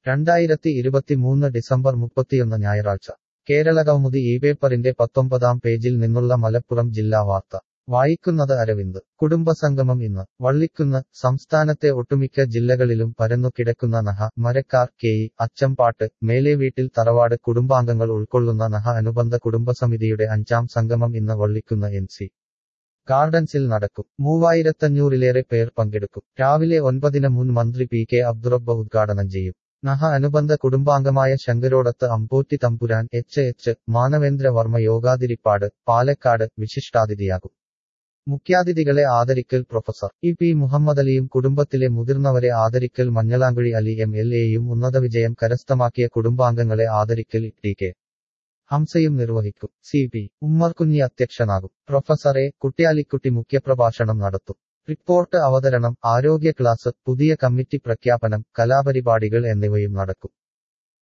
2023 December 31 ഞായറാഴ്ച കേരളകൗമുദി ഇപേപ്പറിന്റെ 19-ാം പേജിൽ നിന്നുള്ള മലപ്പുറം ജില്ലാ വാർത്ത വായിക്കുന്നത് അരവിന്ദ്. കുടുംബസംഗമം ഇന്ന് വള്ളിക്കുന്ന്. സംസ്ഥാനത്തെ ഒട്ടുമിക്ക ജില്ലകളിലും പരന്നുകിടക്കുന്ന നഹ മരക്കാർ കെഇ അച്ചമ്പാട്ട് മേലേവീട്ടിൽ തറവാട് കുടുംബാംഗങ്ങൾ ഉൾക്കൊള്ളുന്ന നഹ അനുബന്ധ കുടുംബസമിതിയുടെ 5ാം സംഗമം ഇന്ന് വള്ളിക്കുന്ന് NC ഗാർഡൻസിൽ നടക്കും. 3500-ലേറെ പേർ പങ്കെടുക്കും. രാവിലെ 9-ന് മുൻ മന്ത്രി PK അബ്ദുറബ്ബ് ഉദ്ഘാടനം ചെയ്യും. നഹ അനുബന്ധ കുടുംബാംഗമായ ശങ്കരോടത്ത് അമ്പോറ്റി തമ്പുരാൻ HH മാനവേന്ദ്ര വർമ്മ യോഗാതിരിപ്പാട് പാലക്കാട് വിശിഷ്ടാതിഥിയാകും. മുഖ്യാതിഥികളെ ആദരിക്കൽ പ്രൊഫസർ EP മുഹമ്മദലിയും കുടുംബത്തിലെ മുതിർന്നവരെ ആദരിക്കൽ മഞ്ഞളാംകുഴി അലി MLAയും ഉന്നതവിജയം കരസ്ഥമാക്കിയ കുടുംബാംഗങ്ങളെ ആദരിക്കൽ TK ഹംസയും നിർവഹിക്കും. CP ഉമ്മർകുഞ്ഞി അധ്യക്ഷനാകും. പ്രൊഫസർ A കുട്യാലിക്കുട്ടി മുഖ്യപ്രഭാഷണം നടത്തും. റിപ്പോർട്ട് അവതരണം, ആരോഗ്യ ക്ലാസ്, പുതിയ കമ്മിറ്റി പ്രഖ്യാപനം, കലാപരിപാടികൾ എന്നിവയും നടക്കും.